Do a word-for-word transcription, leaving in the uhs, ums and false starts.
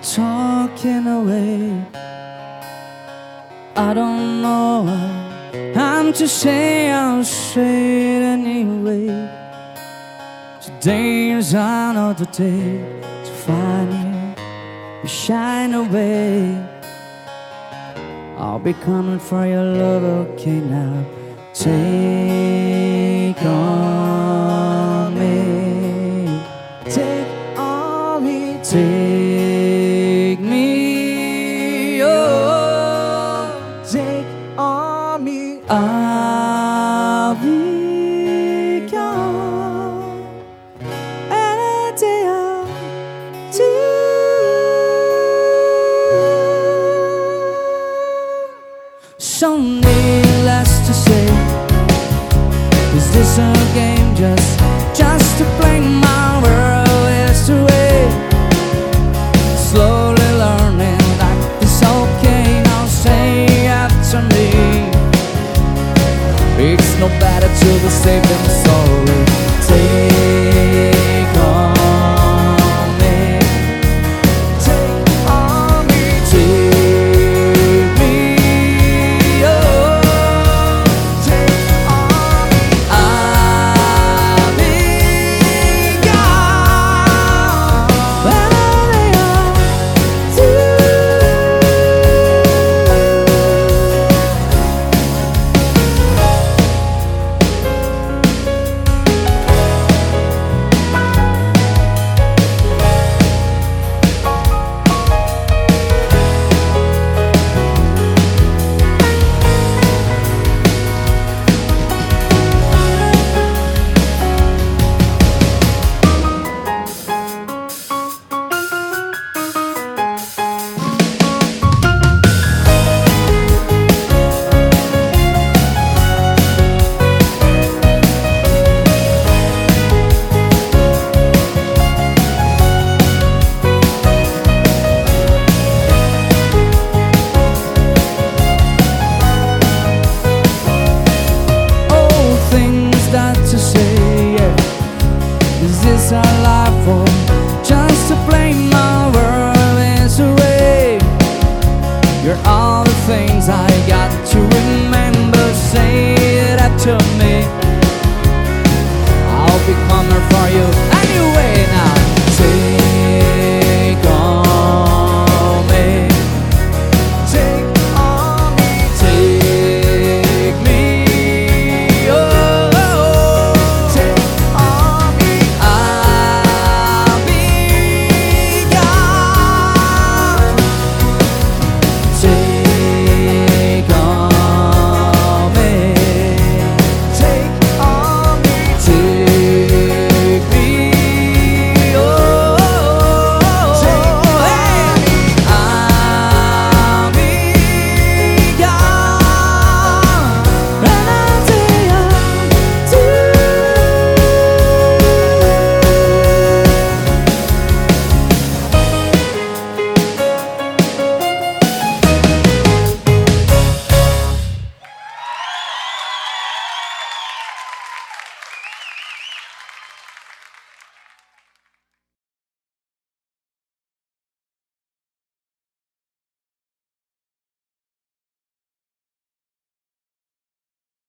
talking away. I don't know how I'm to say, I'll say it anyway. Today is another day to find you, you shine away. I'll be coming for your love, okay now. Take on me, take on me, take me, oh, take on me. I'll be gone any day or two. So needless to say, is this a game just, just to play my world is away? Slowly learning that it's okay, now say after me. It's no better to be safe than sorry. Take